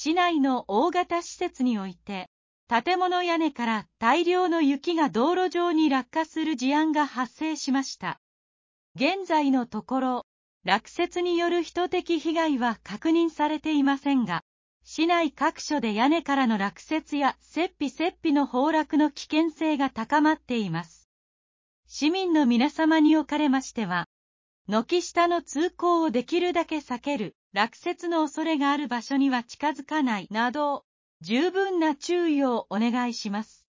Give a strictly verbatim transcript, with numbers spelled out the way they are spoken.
市内の大型施設において、建物屋根から大量の雪が道路上に落下する事案が発生しました。現在のところ、落雪による人的被害は確認されていませんが、市内各所で屋根からの落雪や雪庇雪庇の崩落の危険性が高まっています。市民の皆様におかれましては、軒下の通行をできるだけ避ける、落雪の恐れがある場所には近づかないなど、十分な注意をお願いします。